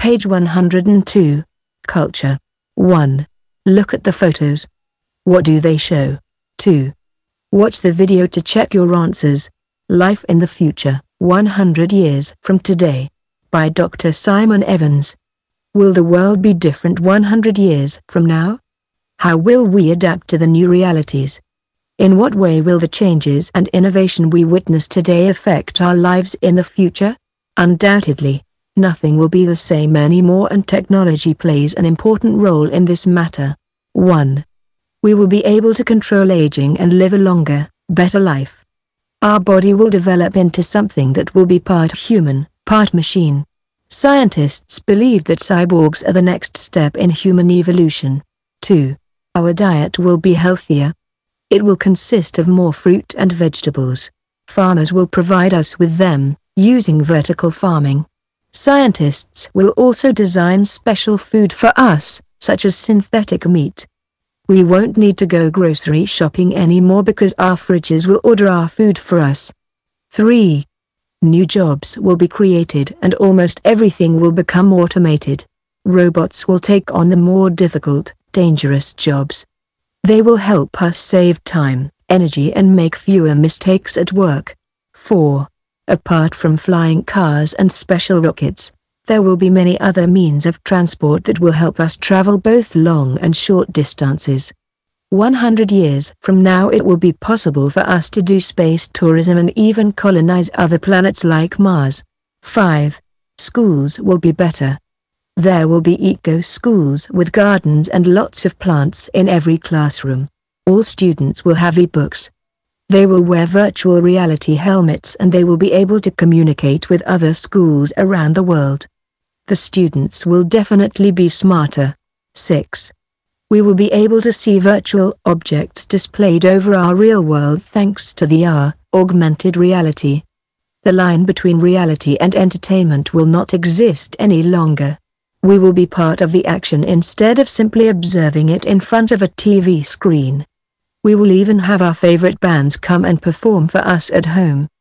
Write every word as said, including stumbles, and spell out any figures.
Page one hundred two. Culture. one. Look at the photos. What do they show? two. Watch the video to check your answers. Life in the Future, one hundred years from today. By Doctor Simon Evans. Will the world be different one hundred years from now? How will we adapt to the new realities? In what way will the changes and innovation we witness today affect our lives in the future? Undoubtedly, nothing will be the same anymore, and technology plays an important role in this matter. one. We will be able to control aging and live a longer, better life. Our body will develop into something that will be part human, part machine. Scientists believe that cyborgs are the next step in human evolution. two. Our diet will be healthier. It will consist of more fruit and vegetables. Farmers will provide us with them, using vertical farming. Scientists will also design special food for us, such as synthetic meat. We won't need to go grocery shopping anymore because our fridges will order our food for us. three. New jobs will be created and almost everything will become automated. Robots will take on the more difficult, dangerous jobs. They will help us save time, energy and make fewer mistakes at work. four. Apart from flying cars and special rockets, there will be many other means of transport that will help us travel both long and short distances. one hundred years from now it will be possible for us to do space tourism and even colonize other planets like Mars. five. Schools will be better. There will be eco-schools with gardens and lots of plants in every classroom. All students will have e-books. They will wear virtual reality helmets and they will be able to communicate with other schools around the world. The students will definitely be smarter. six. We will be able to see virtual objects displayed over our real world thanks to the A R, augmented reality. The line between reality and entertainment will not exist any longer. We will be part of the action instead of simply observing it in front of a T V screen. We will even have our favorite bands come and perform for us at home.